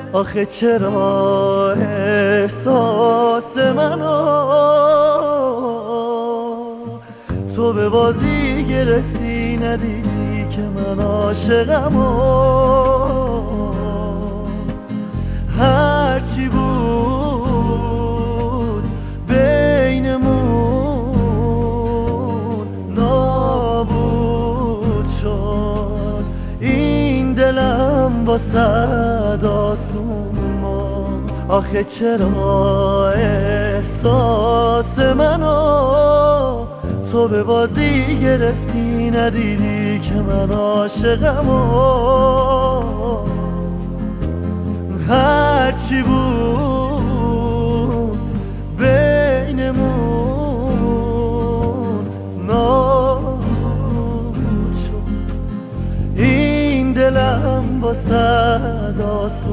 آخه چرا احساس منو تو به بازی گرفتی، ندیدی که من عاشقم و هرچی بود بینمون نابود شد. این دلم با صد آسون ماند. آخه چرا احساس منو تو به بازی گرفتی، ندیدی که من عاشقم و هرچی بود بینمون نابود شد. این دلم با صد